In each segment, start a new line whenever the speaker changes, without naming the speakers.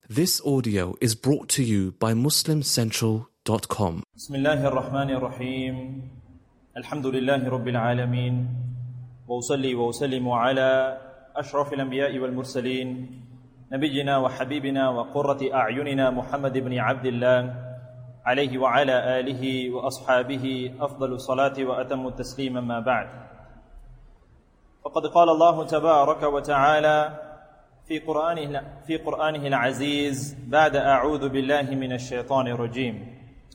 This audio is brought to you by MuslimCentral.com.
بسم الله الرحمن الرحيم الحمد لله رب العالمين وأصلي وأسلم على أشرف الأنبياء والمرسلين نبينا وحبيبنا وقرة أعيننا محمد بن عبد الله عليه وعلى آله وأصحابه أفضل الصلاة وأتم التسليم ما بعد. فقد قال الله تبارك وتعالى في قرآنه العزيز بعد أعوذ بالله من الشيطان الرجيم: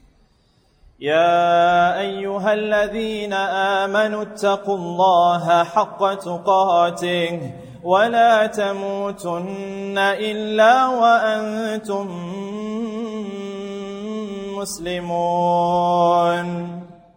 يا أيها الذين آمنوا اتقوا الله حق تقاته ولا تموتن إلا وأنتم مسلمون.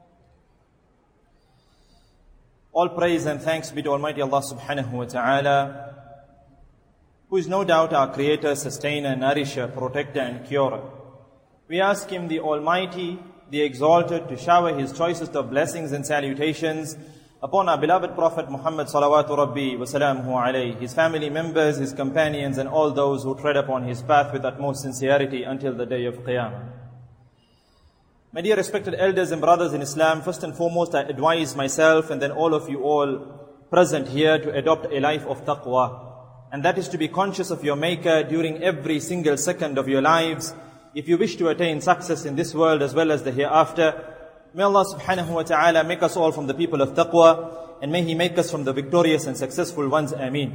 All praise and thanks be to Almighty Allah subhanahu wa ta'ala, who is no doubt our creator, sustainer, nourisher, protector and curer. We ask Him, the Almighty, the Exalted, to shower His choicest of blessings and salutations upon our beloved Prophet Muhammad salawatu rabbi wa salamuhu alayhi, his family members, his companions and all those who tread upon his path with utmost sincerity until the day of Qiyamah. My dear respected elders and brothers in Islam, first and foremost I advise myself and then all of you all present here to adopt a life of taqwa. And that is to be conscious of your Maker during every single second of your lives, if you wish to attain success in this world as well as the hereafter. May Allah subhanahu wa ta'ala make us all from the people of taqwa, and may He make us from the victorious and successful ones. Ameen.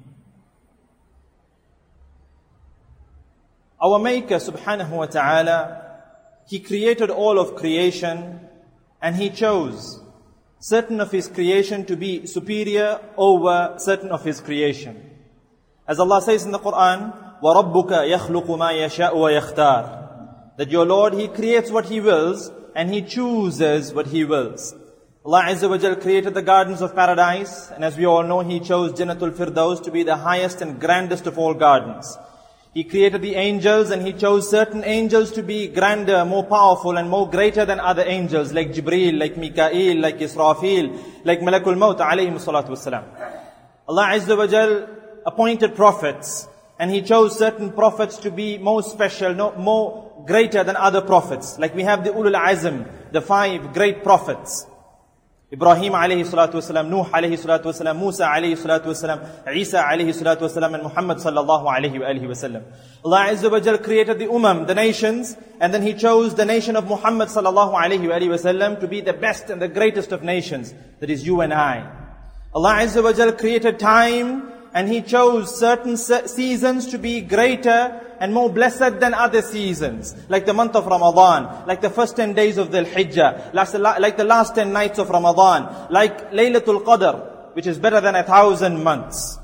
Our Maker subhanahu wa ta'ala, He created all of creation, and He chose certain of His creation to be superior over certain of His creation. As Allah says in the Quran, وَرَبُّكَ يَخْلُقُ مَا يَشَاءُ وَيَخْتَارُ, that your Lord, He creates what He wills and He chooses what He wills. Allah Azza wa Jal created the gardens of paradise, and as we all know, He chose Jannatul Firdaus to be the highest and grandest of all gardens. He created the angels, and He chose certain angels to be grander, more powerful and more greater than other angels, like Jibreel, like Mikael, like Israfil, like Malakul Maut alayhim salatu wassalam. Allah Azza wa Jal appointed prophets, and He chose certain prophets to be more special, more greater than other prophets. Like we have the Ulul Azm, the 5 great prophets: Ibrahim alayhi salatu wasalam, Nuh alayhi salatu wasalam, Musa alayhi salatu wasalam, Isa alayhi salatu wasalam, and Muhammad sallallahu alayhi wa alihi wasallam. Allah Azza wa Jal created the the nations, and then He chose the nation of Muhammad sallallahu alayhi wa alihi wasallam to be the best and the greatest of nations. That is you and I. Allah Azza wa Jal created time, and He chose certain seasons to be greater and more blessed than other seasons. Like the month of Ramadan, like the first 10 days of Dhul Hijjah, like the last 10 nights of Ramadan, like Laylatul Qadr, which is better than 1,000 months.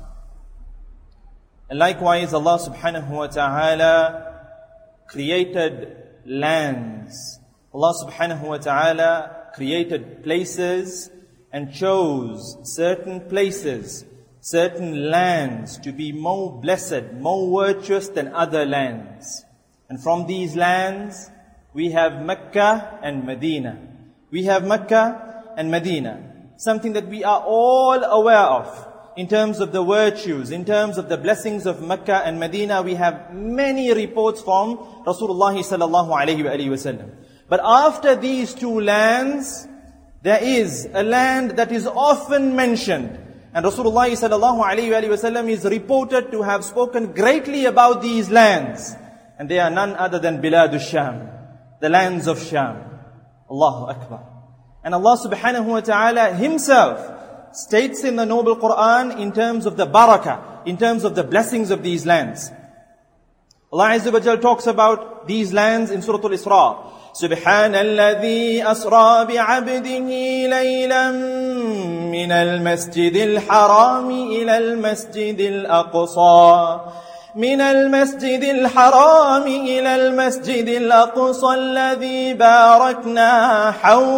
And likewise, Allah subhanahu wa ta'ala created lands. Allah subhanahu wa ta'ala created places and chose certain places, certain lands to be more blessed, more virtuous than other lands. And from these lands, we have Mecca and Medina. We have Mecca and Medina. Something that we are all aware of in terms of the virtues, in terms of the blessings of Mecca and Medina. We have many reports from Rasulullah sallallahu alayhi wa sallam. But after these two lands, there is a land that is often mentioned. And Rasulullah sallallahu alayhi wa sallam is reported to have spoken greatly about these lands. And they are none other than Bilad al-Sham, the lands of Sham. Allahu Akbar. And Allah subhanahu wa ta'ala Himself states in the noble Quran in terms of the barakah, in terms of the blessings of these lands. Allah Azza wa Jal talks about these lands in Surah Al-Isra. سبحان الذي أسرى بعبده ليلا من المسجد الحرام إلى المسجد الأقصى من المسجد الحرام إلى المسجد الأقصى الذي باركنا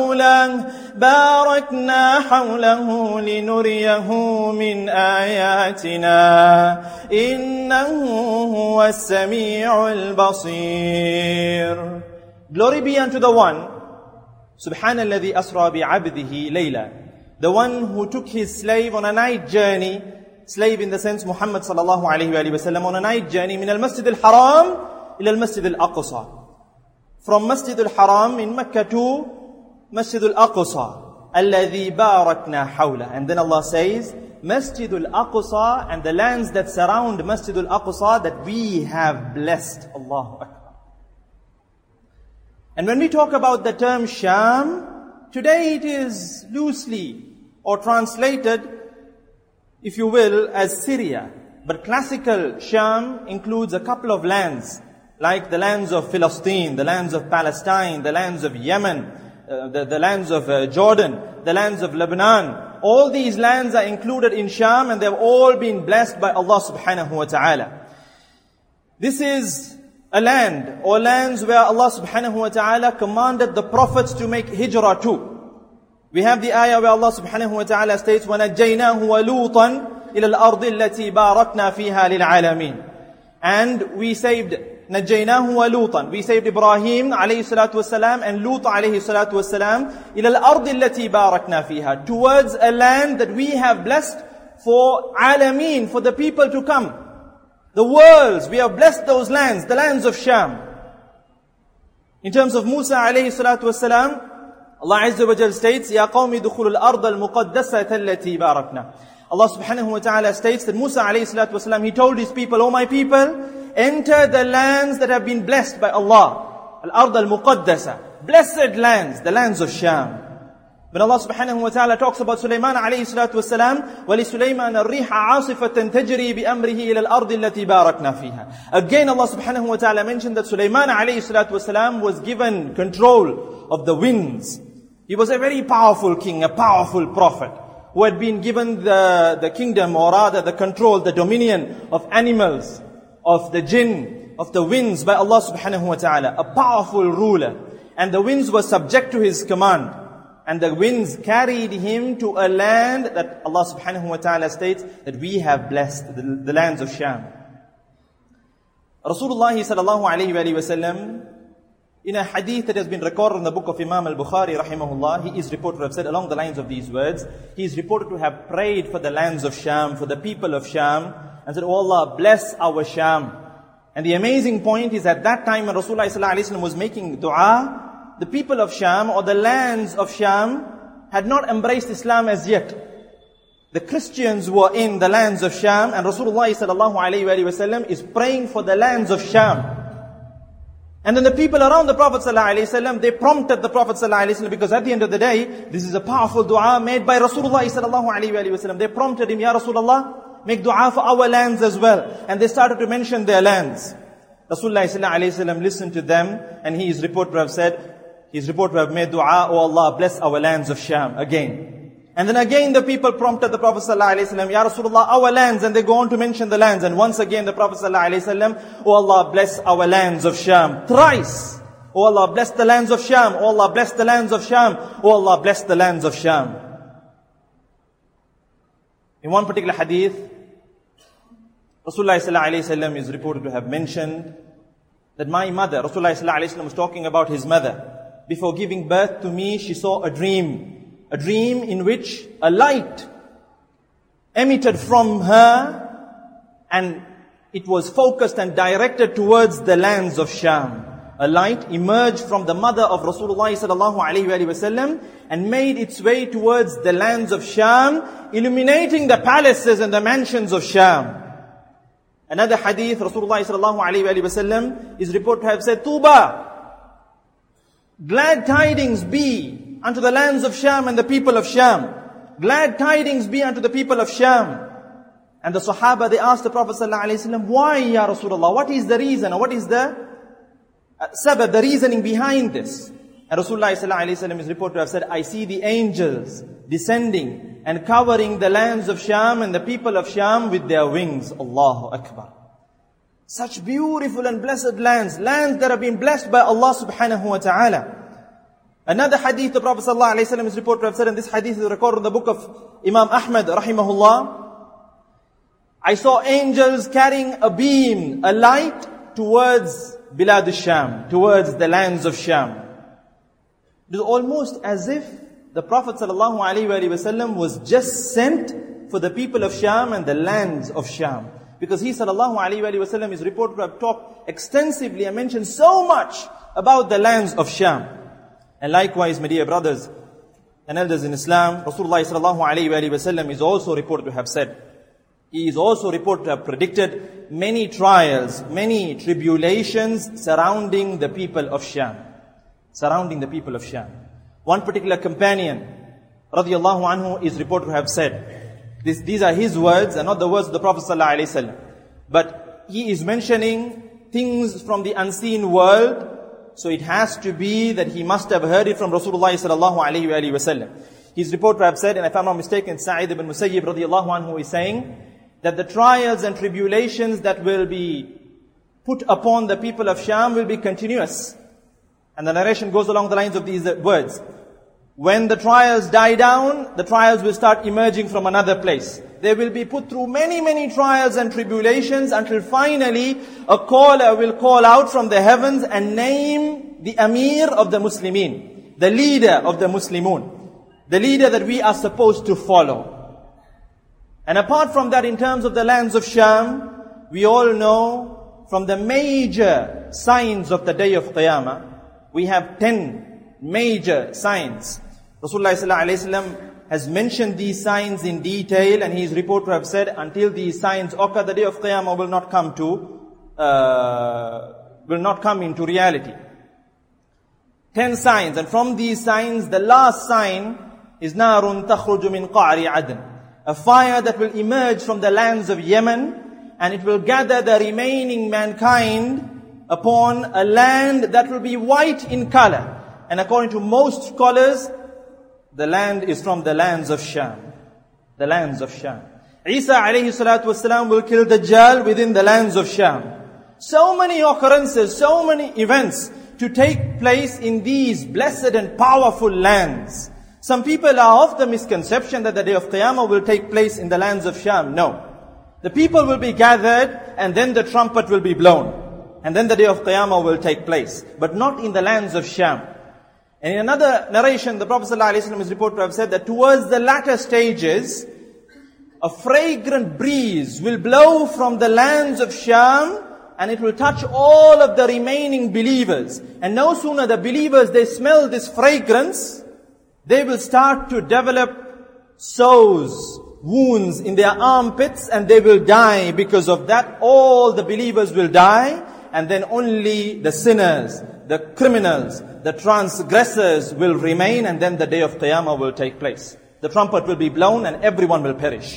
حوله لنريه من آياتنا إنه هو السميع البصير. Glory be unto the One, Subhanalladhi asra bi'abdihi layla, the one who took his slave on a night journey slave in the sense Muhammad sallallahu alayhi wa sallam, on a night journey, min al-Masjid al-Haram ila al-Masjid al-Aqsa. From Masjid al-Haram in Mecca to Masjid al-Aqsa, alladhi barakna hawla. And then Allah says, Masjid al-Aqsa and the lands that surround Masjid al-Aqsa that we have blessed. Allahu Akbar. And when we talk about the term Sham, today it is loosely or translated, if you will, as Syria. But classical Sham includes a couple of lands, like the lands of Palestine, the lands of Palestine, the lands of Yemen, the lands of Jordan, the lands of Lebanon. All these lands are included in Sham, and they've all been blessed by Allah subhanahu wa ta'ala. This is a land or lands where Allah subhanahu wa ta'ala commanded the prophets to make hijrah to. We have the ayah where Allah subhanahu wa ta'ala states, وَنَجَّيْنَاهُ وَلُوطًا إِلَى الْأَرْضِ الَّتِي بَارَكْنَا فِيهَا لِلْعَالَمِينَ. And we saved نَجَّيْنَاهُ وَلُوطًا. We saved Ibrahim alayhi salatu wasalam and Lut alayhi salatu wasalam إِلَى الْأَرْضِ الَّتِي بَارَكْنَا فِيهَا, towards a land that we have blessed for alameen, for the people to come. The worlds, we have blessed those lands, the lands of Sham. In terms of Musa alayhi salatu wasalam, Allah Azza wa Jal states, Ya qawmi dukhulu al-ard al-muqaddasata allati barakna. Allah subhanahu wa ta'ala states that Musa alayhi salatu wasalam, he told his people, O my people, enter the lands that have been blessed by Allah. Al-ard al-muqaddasa, blessed lands, the lands of Sham. When Allah subhanahu wa ta'ala talks about Sulaiman alayhi salatu wasalam, وَلِسُلَيْمَانَ الرِّيحَ عَاصِفَةً تَجْرِي بِأَمْرِهِ إِلَى الْأَرْضِ الَّتِي بَارَكْنَا فِيهَا. Again Allah subhanahu wa ta'ala mentioned that Sulaiman alayhi salatu wasalam was given control of the winds. He was a very powerful king, a powerful prophet, who had been given the kingdom, or rather the control, the dominion of animals, of the jinn, of the winds by Allah subhanahu wa ta'ala. A powerful ruler. And the winds were subject to his command. And the winds carried him to a land that Allah subhanahu wa ta'ala states that we have blessed, the lands of Sham. Rasulullah sallallahu alayhi wa sallam, in a hadith that has been recorded in the book of Imam al-Bukhari rahimahullah, he is reported to have said along the lines of these words, he is reported to have prayed for the lands of Sham, for the people of Sham, and said, Oh Allah, bless our Sham. And the amazing point is at that time when Rasulullah sallallahu alayhi wa sallam was making dua, the people of Sham or the lands of Sham had not embraced Islam as yet. The Christians were in the lands of Sham, and Rasulullah sallallahu alayhi wa sallam is praying for the lands of Sham. And then the people around the Prophet ﷺ, they prompted the Prophet ﷺ, because at the end of the day, this is a powerful dua made by Rasulullah ﷺ. They prompted him, Ya Rasulullah, make dua for our lands as well. And they started to mention their lands. Rasulullah ﷺ listened to them, and he is reported to have said, he is reported to have made dua, Oh Allah, bless our lands of Sham again. And then again the people prompted the Prophet ﷺ, Ya Rasulullah, our lands, and they go on to mention the lands. And once again the Prophet ﷺ, Oh Allah, bless our lands of Sham. Thrice. Oh Allah, bless the lands of Sham. Oh Allah, bless the lands of Sham. Oh Allah, bless the lands of Sham. In one particular hadith, Rasulullah ﷺ is reported to have mentioned that my mother, Rasulullah ﷺ was talking about his mother. Before giving birth to me, she saw a dream. A dream in which a light emitted from her, and it was focused and directed towards the lands of Sham. A light emerged from the mother of Rasulullah sallallahu alaihi wasallam and made its way towards the lands of Sham, illuminating the palaces and the mansions of Sham. Another hadith, Rasulullah sallallahu alaihi wasallam is reported to have said, Tuba, glad tidings be unto the lands of Sham and the people of Sham. Glad tidings be unto the people of Sham. And the Sahaba, they asked the Prophet ﷺ, why, Ya Rasulullah? What is the reason? Or what is the sabab, the reasoning behind this? And Rasulullah ﷺ is reported to have said, I see the angels descending and covering the lands of Sham and the people of Sham with their wings. Allahu Akbar. Such beautiful and blessed lands. Lands that have been blessed by Allah subhanahu wa ta'ala. Another hadith, the Prophet ﷺ is reported to have said, and this hadith is recorded in the book of Imam Ahmad rahimahullah, I saw angels carrying a beam, a light towards Bilad al-Sham, towards the lands of Sham. It is almost as if the Prophet ﷺ was just sent for the people of Sham and the lands of Sham. Because he sallallahu alayhi wa sallam is reported to have talked extensively and mentioned so much about the lands of Sham. And likewise, my dear brothers and elders in Islam, Rasulullah sallallahu alayhi wa sallam is also reported to have said, he is also reported to have predicted many trials, many tribulations surrounding the people of Sham. Surrounding the people of Sham. One particular companion, radiyallahu anhu, is reported to have said, these are his words and not the words of the Prophet sallallahu alaihi wasallam. But he is mentioning things from the unseen world, so it has to be that he must have heard it from Rasulullah sallallahu alaihi wasallam. He's reported to have said, and if I'm not mistaken, Sa'id ibn Musayyib radiyallahu anhu is saying that the trials and tribulations that will be put upon the people of Sham will be continuous. And the narration goes along the lines of these words. When the trials die down, the trials will start emerging from another place. They will be put through many, many trials and tribulations until finally a caller will call out from the heavens and name the Amir of the Muslimin, the leader of the Muslimun, the leader that we are supposed to follow. And apart from that, in terms of the lands of Sham, we all know from the major signs of the day of Qiyamah, we have 10 major signs. Rasulullah sallallahu alaihi wasallam has mentioned these signs in detail, and he is reported to have said, until these signs occur, the day of Qiyamah will not come into reality. 10 signs, and from these signs, the last sign is narun takhruju min qa'ri adn, a fire that will emerge from the lands of Yemen, and it will gather the remaining mankind upon a land that will be white in color. And according to most scholars, the land is from the lands of Sham. The lands of Sham. Isa alayhi salatu wasalam will kill Dajjal within the lands of Sham. So many occurrences, so many events to take place in these blessed and powerful lands. Some people are of the misconception that the day of Qiyamah will take place in the lands of Sham. No. The people will be gathered and then the trumpet will be blown. And then the day of Qiyamah will take place. But not in the lands of Sham. And in another narration, the Prophet ﷺ is reported to have said that towards the latter stages, a fragrant breeze will blow from the lands of Sham, and it will touch all of the remaining believers. And no sooner the believers, they smell this fragrance, they will start to develop sores, wounds in their armpits, and they will die because of that. All the believers will die, and then only the sinners, the criminals, the transgressors will remain, and then the day of Qiyamah will take place. The trumpet will be blown and everyone will perish.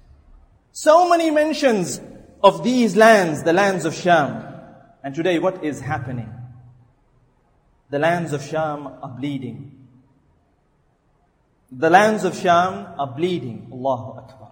So many mentions of these lands, the lands of Sham. And today what is happening? The lands of Sham are bleeding. The lands of Sham are bleeding. Allahu Akbar.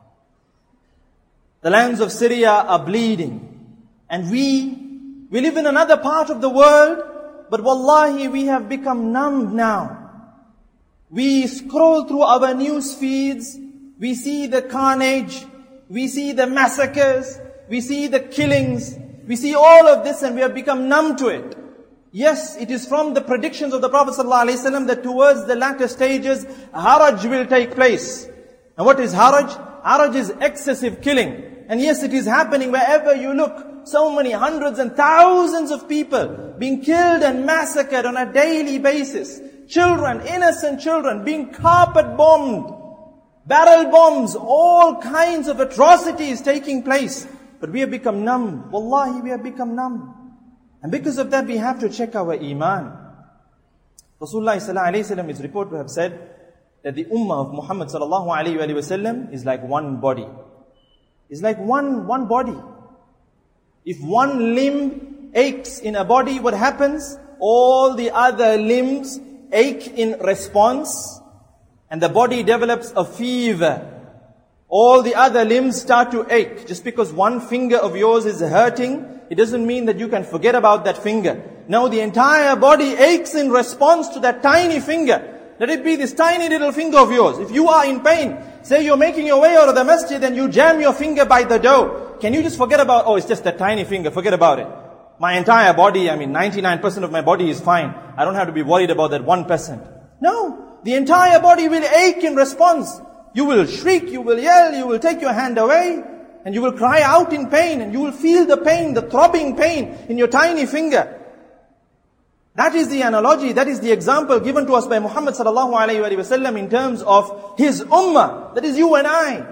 The lands of Syria are bleeding. And we live in another part of the world, but wallahi, we have become numb now. We scroll through our news feeds, we see the carnage, we see the massacres, we see the killings, we see all of this and we have become numb to it. Yes, it is from the predictions of the Prophet ﷺ that towards the latter stages, haraj will take place. And what is haraj? Haraj is excessive killing. And yes, it is happening wherever you look. So many hundreds and thousands of people being killed and massacred on a daily basis. Children, innocent children being carpet bombed, barrel bombs, all kinds of atrocities taking place. But we have become numb. Wallahi, we have become numb. And because of that, we have to check our iman. Rasulullah sallallahu alayhi wa sallam is reported to have said that the ummah of Muhammad sallallahu alayhi wa sallam is like one body. It's like one body. If one limb aches in a body, what happens? All the other limbs ache in response, and the body develops a fever. All the other limbs start to ache. Just because one finger of yours is hurting, it doesn't mean that you can forget about that finger. No, the entire body aches in response to that tiny finger. Let it be this tiny little finger of yours. If you are in pain, say you're making your way out of the masjid and you jam your finger by the door, can you just forget about, oh, it's just that tiny finger, forget about it. My entire body, 99% of my body is fine. I don't have to be worried about that 1%. No, the entire body will ache in response You will shriek, you will yell, you will take your hand away, and you will cry out in pain, and you will feel the pain, the throbbing pain in your tiny finger. That is the analogy, that is the example given to us by Muhammad sallallahu alayhi wa sallam in terms of his ummah. That is you and I.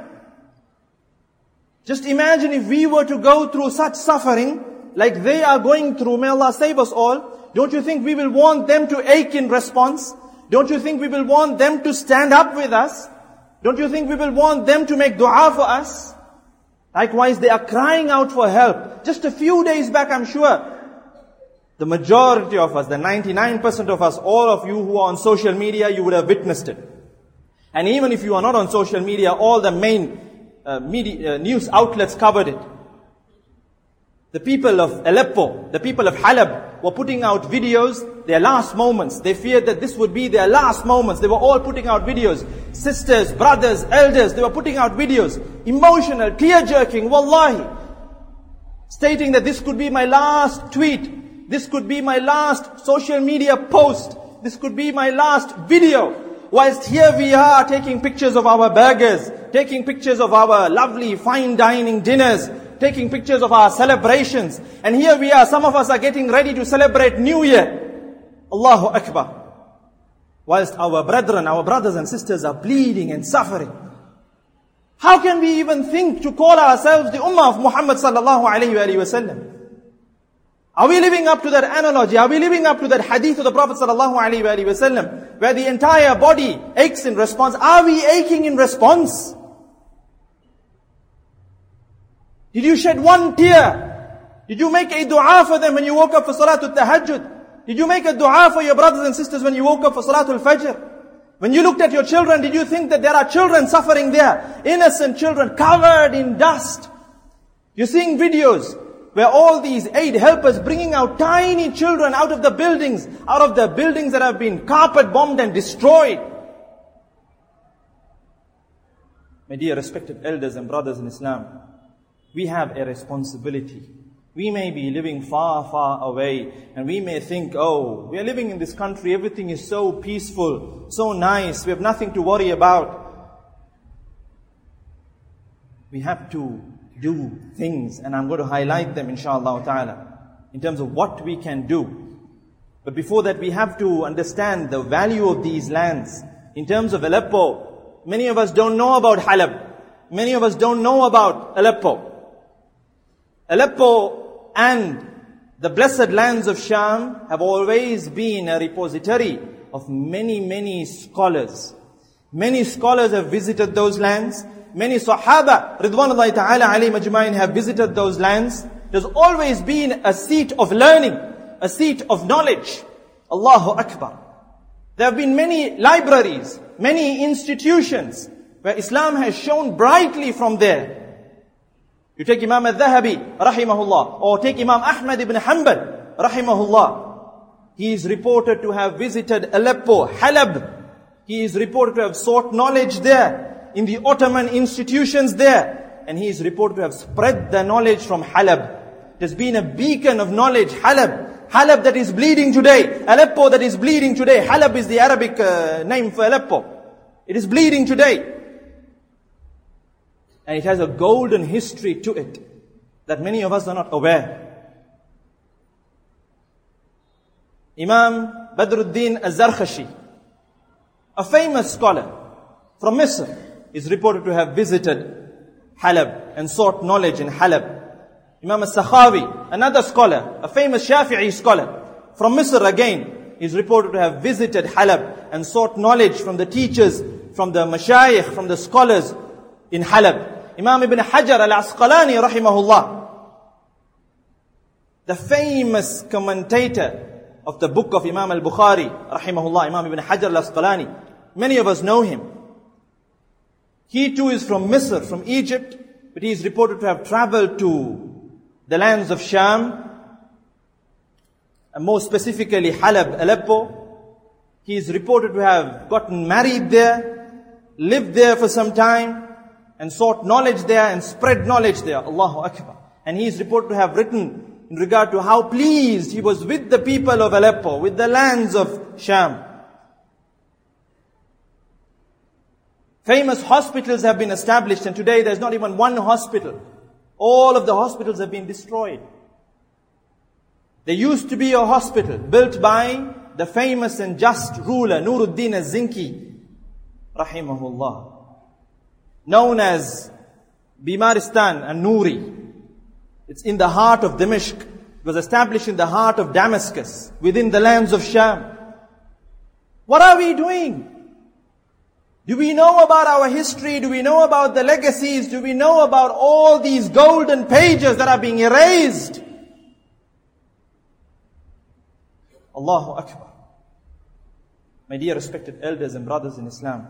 Just imagine if we were to go through such suffering like they are going through. May Allah save us all. Don't you think we will want them to ache in response? Don't you think we will want them to stand up with us? Don't you think we will want them to make dua for us? Likewise, they are crying out for help. Just a few days back, I'm sure, the majority of us, the 99% of us, all of you who are on social media, you would have witnessed it. And even if you are not on social media, all the main news outlets covered it. The people of Aleppo, the people of Halab were putting out videos, their last moments. They feared that this would be their last moments. They were all putting out videos. Sisters, brothers, elders, they were putting out videos. Emotional, tear-jerking, wallahi. Stating that this could be my last tweet. This could be my last social media post. This could be my last video. Whilst here we are taking pictures of our burgers, taking pictures of our lovely fine dining dinners, taking pictures of our celebrations. And here we are, some of us are getting ready to celebrate New Year. Allahu Akbar. Whilst our brethren, our brothers and sisters are bleeding and suffering. How can we even think to call ourselves the Ummah of Muhammad sallallahu alayhi wa sallam? Are we living up to that analogy? Are we living up to that hadith of the Prophet sallallahu alayhi wa sallam, where the entire body aches in response? Are we aching in response? Did you shed one tear? Did you make a dua for them when you woke up for Salatul Tahajjud? Did you make a dua for your brothers and sisters when you woke up for Salatul Fajr? When you looked at your children, did you think that there are children suffering there? Innocent children covered in dust. You're seeing videos where all these aid helpers bringing out tiny children out of the buildings that have been carpet bombed and destroyed. My dear respected elders and brothers in Islam, we have a responsibility. We may be living far, far away, and we may think, oh, we are living in this country, everything is so peaceful, so nice, we have nothing to worry about. We have to do things, and I'm going to highlight them inshallah ta'ala, in terms of what we can do. But before that, we have to understand the value of these lands. In terms of Aleppo, many of us don't know about Halab. Many of us don't know about Aleppo. Aleppo and the blessed lands of Sham have always been a repository of many, many scholars. Many scholars have visited those lands. Many Sahaba, Ridwanullahi ta'ala alayhim ajma'in, have visited those lands. There's always been a seat of learning, a seat of knowledge. Allahu Akbar. There have been many libraries, many institutions where Islam has shone brightly from there. You take Imam al-Dhahabi, rahimahullah, or take Imam Ahmad ibn Hanbal, rahimahullah. He is reported to have visited Aleppo, Halab. He is reported to have sought knowledge there, in the Ottoman institutions there. And he is reported to have spread the knowledge from Halab. There's been a beacon of knowledge, Halab. Halab that is bleeding today. Aleppo that is bleeding today. Halab is the Arabic name for Aleppo. It is bleeding today. And it has a golden history to it that many of us are not aware. Imam Badruddin al-Zarkhashi, a famous scholar from Misr, is reported to have visited Halab and sought knowledge in Halab. Imam al-Sakhawi, another scholar, a famous Shafi'i scholar from Misr again, is reported to have visited Halab and sought knowledge from the teachers, from the mashayikh, from the scholars in Halab. Imam Ibn Hajar al-Asqalani rahimahullah, the famous commentator of the book of Imam al-Bukhari rahimahullah, Imam Ibn Hajar al-Asqalani, many of us know him. He too is from Misr, from Egypt, but he is reported to have traveled to the lands of Sham, and more specifically Halab, Aleppo. He is reported to have gotten married there, lived there for some time, and sought knowledge there and spread knowledge there. Allahu Akbar. And he is reported to have written in regard to how pleased he was with the people of Aleppo, with the lands of Sham. Famous hospitals have been established, and today there's not even one hospital. All of the hospitals have been destroyed. There used to be a hospital built by the famous and just ruler Nuruddin al-Zinki, rahimahullah, known as Bimaristan al-Nuri. It's in the heart of Dimashq. It was established in the heart of Damascus, within the lands of Sham. What are we doing? Do we know about our history? Do we know about the legacies? Do we know about all these golden pages that are being erased? Allahu Akbar. My dear respected elders and brothers in Islam,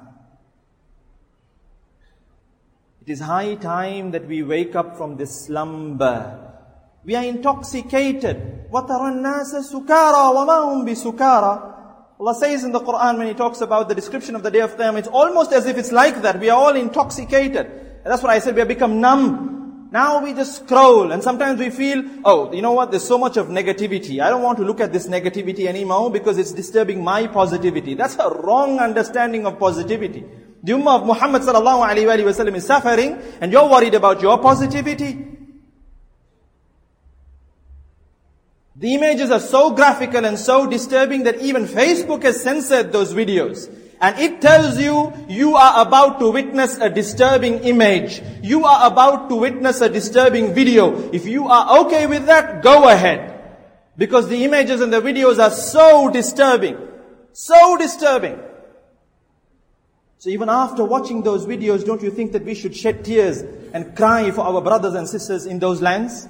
it is high time that we wake up from this slumber. We are intoxicated. وَتَرَى النَّاسَ سُكَارَى وَمَا هُمْ بِسُكَارَى. Allah says in the Quran, when He talks about the description of the day of Qiyamah, it's almost as if it's like that. We are all intoxicated. And that's what I said, we have become numb. Now we just scroll, and sometimes we feel, oh, you know what, there's so much of negativity. I don't want to look at this negativity anymore because it's disturbing my positivity. That's a wrong understanding of positivity. The Ummah of Muhammad sallallahu alaihi wasallam is suffering, and you're worried about your positivity. The images are so graphical and so disturbing that even Facebook has censored those videos. And it tells you, you are about to witness a disturbing image. You are about to witness a disturbing video. If you are okay with that, go ahead. Because the images and the videos are so disturbing. So disturbing. So even after watching those videos, don't you think that we should shed tears and cry for our brothers and sisters in those lands?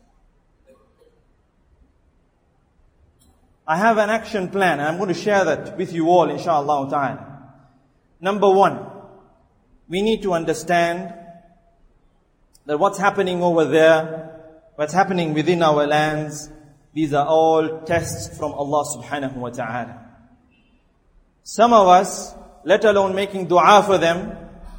I have an action plan, and I'm going to share that with you all, inshallah ta'ala. Number one, we need to understand that what's happening over there, what's happening within our lands, these are all tests from Allah subhanahu wa ta'ala. Some of us, let alone making dua for them,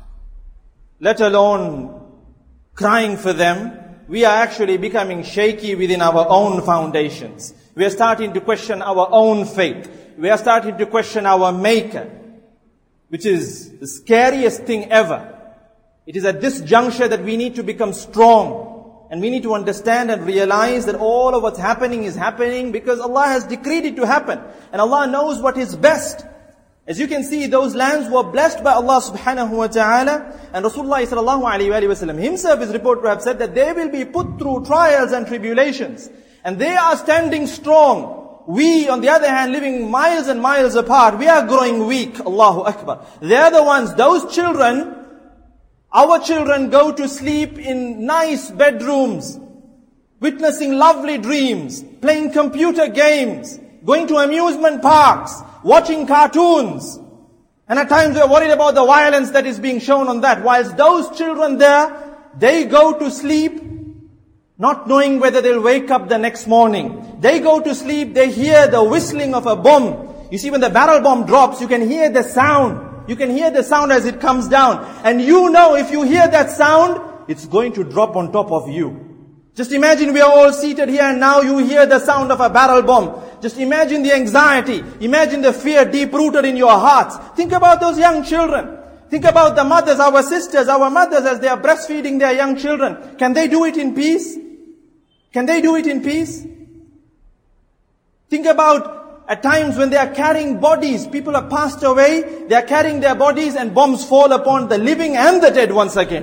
let alone crying for them, we are actually becoming shaky within our own foundations. We are starting to question our own faith. We are starting to question our Maker, which is the scariest thing ever. It is at this juncture that we need to become strong. And we need to understand and realize that all of what's happening is happening because Allah has decreed it to happen. And Allah knows what is best. As you can see, those lands were blessed by Allah subhanahu wa ta'ala. And Rasulullah sallallahu alayhi wa sallam himself is reported to have said that they will be put through trials and tribulations. And they are standing strong. We, on the other hand, living miles and miles apart, we are growing weak. Allahu Akbar. They are the ones, those children, our children go to sleep in nice bedrooms, witnessing lovely dreams, playing computer games, going to amusement parks, watching cartoons. And at times we are worried about the violence that is being shown on that. Whilst those children there, they go to sleep not knowing whether they'll wake up the next morning. They go to sleep, they hear the whistling of a bomb. You see, when the barrel bomb drops, you can hear the sound. You can hear the sound as it comes down. And you know if you hear that sound, it's going to drop on top of you. Just imagine we are all seated here and now you hear the sound of a barrel bomb. Just imagine the anxiety. Imagine the fear deep-rooted in your hearts. Think about those young children. Think about the mothers, our sisters, our mothers as they are breastfeeding their young children. Can they do it in peace? Can they do it in peace? Think about at times when they are carrying bodies, people have passed away, they are carrying their bodies and bombs fall upon the living and the dead once again.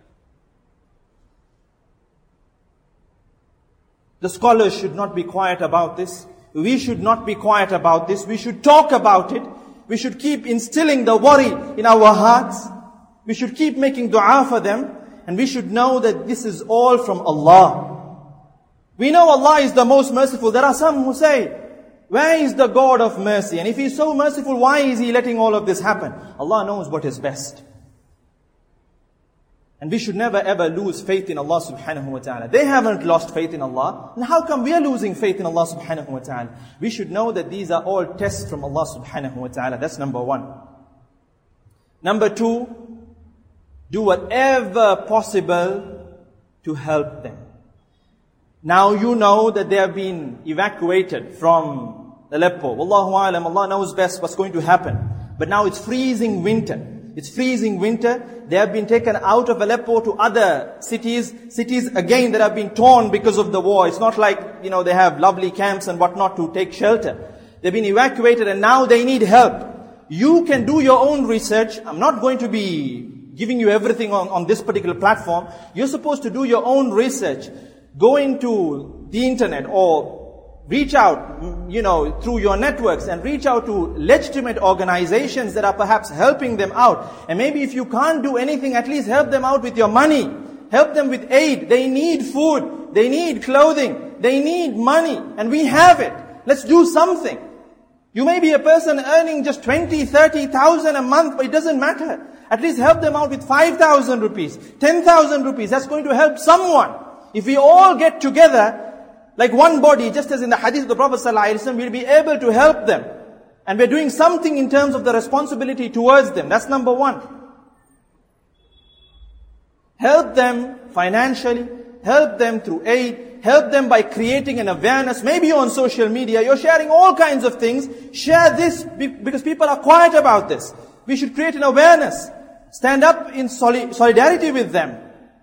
The scholars should not be quiet about this. We should not be quiet about this. We should talk about it. We should keep instilling the worry in our hearts. We should keep making dua for them. And we should know that this is all from Allah. We know Allah is the most merciful. There are some who say, where is the God of mercy? And if He is so merciful, why is He letting all of this happen? Allah knows what is best. And we should never ever lose faith in Allah subhanahu wa ta'ala. They haven't lost faith in Allah. And how come we are losing faith in Allah subhanahu wa ta'ala? We should know that these are all tests from Allah subhanahu wa ta'ala. That's number one. Number two, do whatever possible to help them. Now you know that they have been evacuated from Aleppo. Wallahu alam, Allah knows best what's going to happen. But now it's freezing winter. It's freezing winter. They have been taken out of Aleppo to other cities. Cities again that have been torn because of the war. It's not like, they have lovely camps and whatnot to take shelter. They've been evacuated and now they need help. You can do your own research. I'm not going to be giving you everything on this particular platform. You're supposed to do your own research. Go into the internet or reach out, through your networks and reach out to legitimate organizations that are perhaps helping them out. And maybe if you can't do anything, at least help them out with your money. Help them with aid. They need food. They need clothing. They need money. And we have it. Let's do something. You may be a person earning just 20, 30,000 a month, but it doesn't matter. At least help them out with 5,000 rupees, 10,000 rupees. That's going to help someone. If we all get together like one body, just as in the hadith of the Prophet ﷺ, we'll be able to help them. And we're doing something in terms of the responsibility towards them. That's number one. Help them financially, help them through aid, help them by creating an awareness. Maybe on social media, you're sharing all kinds of things. Share this because people are quiet about this. We should create an awareness. Stand up in solidarity with them.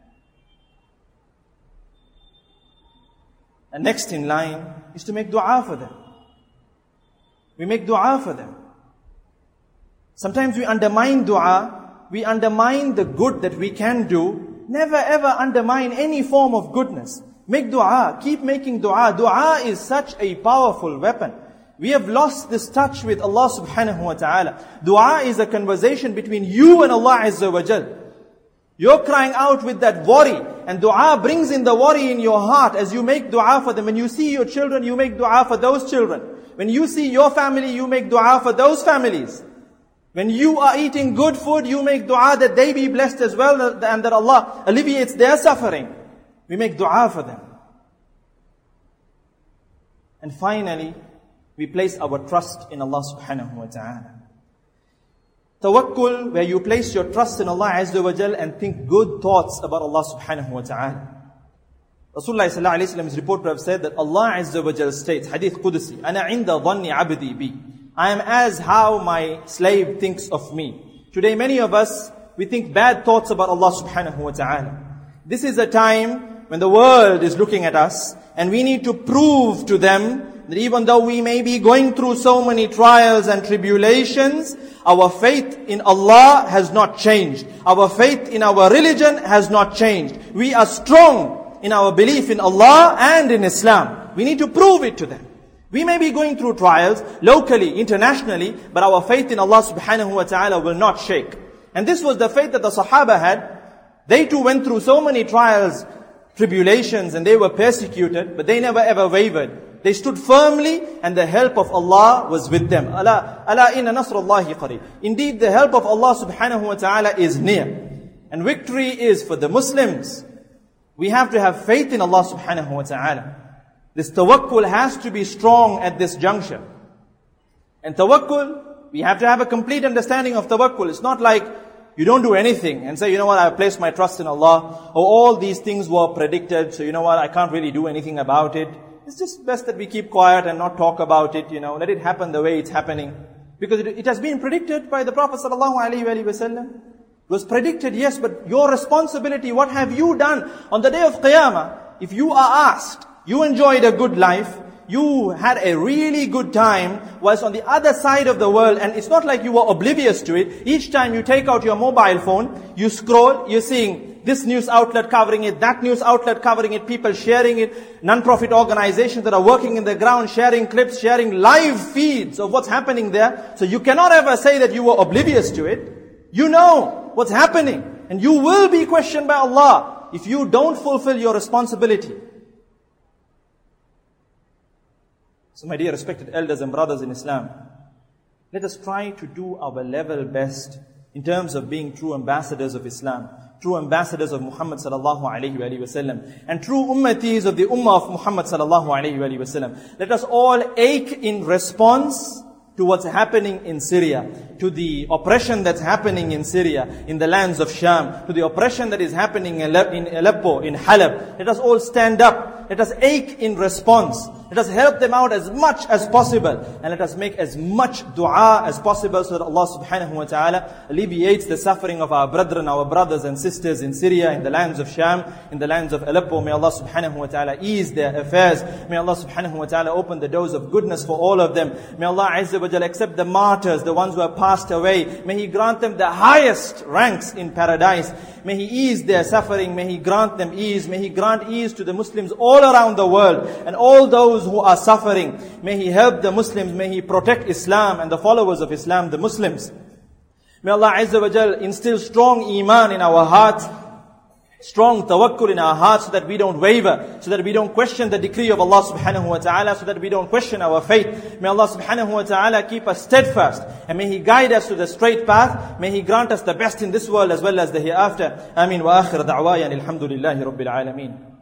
And next in line is to make dua for them. We make dua for them. Sometimes we undermine dua. We undermine the good that we can do. Never ever undermine any form of goodness. Make dua. Keep making dua. Dua is such a powerful weapon. We have lost this touch with Allah subhanahu wa ta'ala. Dua is a conversation between you and Allah Azza wa Jal. You're crying out with that worry. And dua brings in the worry in your heart as you make dua for them. When you see your children, you make dua for those children. When you see your family, you make dua for those families. When you are eating good food, you make dua that they be blessed as well and that Allah alleviates their suffering. We make dua for them. And finally, we place our trust in Allah subhanahu wa ta'ala. Tawakkul, where you place your trust in Allah Azza wa Jal and think good thoughts about Allah subhanahu wa ta'ala. Rasulullah sallallahu alayhi wa sallam is reported to have said that Allah Azza wa Jal states, Hadith Qudusi, Ana inda dhanni abdi bi. I am as how my slave thinks of me. Today many of us, we think bad thoughts about Allah subhanahu wa ta'ala. This is a time when the world is looking at us and we need to prove to them that even though we may be going through so many trials and tribulations, our faith in Allah has not changed. Our faith in our religion has not changed. We are strong in our belief in Allah and in Islam. We need to prove it to them. We may be going through trials, locally, internationally, but our faith in Allah subhanahu wa ta'ala will not shake. And this was the faith that the Sahaba had. They too went through so many trials, tribulations, and they were persecuted, but they never ever wavered. They stood firmly and the help of Allah was with them. Ala inna nasrullahi qareeb. Indeed, the help of Allah subhanahu wa ta'ala is near. And victory is for the Muslims. We have to have faith in Allah subhanahu wa ta'ala. This tawakkul has to be strong at this juncture. And tawakkul, we have to have a complete understanding of tawakkul. It's not like you don't do anything and say, you know what, I have placed my trust in Allah. Or all these things were predicted, so you know what, I can't really do anything about it. It's just best that we keep quiet and not talk about it, let it happen the way it's happening. Because it has been predicted by the Prophet ﷺ. It was predicted, yes, but your responsibility, what have you done? On the day of Qiyamah, if you are asked, you enjoyed a good life, you had a really good time, whilst on the other side of the world, and it's not like you were oblivious to it. Each time you take out your mobile phone, you scroll, you're seeing this news outlet covering it, that news outlet covering it, people sharing it, non-profit organizations that are working in the ground, sharing clips, sharing live feeds of what's happening there. So you cannot ever say that you were oblivious to it. You know what's happening. And you will be questioned by Allah if you don't fulfill your responsibility. So my dear respected elders and brothers in Islam, let us try to do our level best in terms of being true ambassadors of Islam, true ambassadors of Muhammad sallallahu alayhi wa sallam, and true ummatis of the ummah of Muhammad sallallahu alayhi wa sallam. Let us all ache in response to what's happening in Syria, to the oppression that's happening in Syria, in the lands of Sham, to the oppression that is happening in Aleppo, in Halab. Let us all stand up let us ache in response. Let us help them out as much as possible. And let us make as much dua as possible so that Allah subhanahu wa ta'ala alleviates the suffering of our brethren, our brothers and sisters in Syria, in the lands of Sham, in the lands of Aleppo. May Allah subhanahu wa ta'ala ease their affairs. May Allah subhanahu wa ta'ala open the doors of goodness for all of them. May Allah azza wa jalla accept the martyrs, the ones who have passed away. May He grant them the highest ranks in paradise. May He ease their suffering. May He grant them ease. May He grant ease to the Muslims all around the world. And all those who are suffering, may He help the Muslims. May He protect Islam and the followers of Islam, the Muslims. May Allah Azza wa Jal instill strong iman in our hearts, strong tawakkul in our hearts, so that we don't waver, so that we don't question the decree of Allah subhanahu wa ta'ala, so that we don't question our faith. May Allah subhanahu wa ta'ala keep us steadfast, and may He guide us to the straight path. May He grant us the best in this world as well as the hereafter. Ameen wa akhir da'wayan alhamdulillahi rabbil alameen.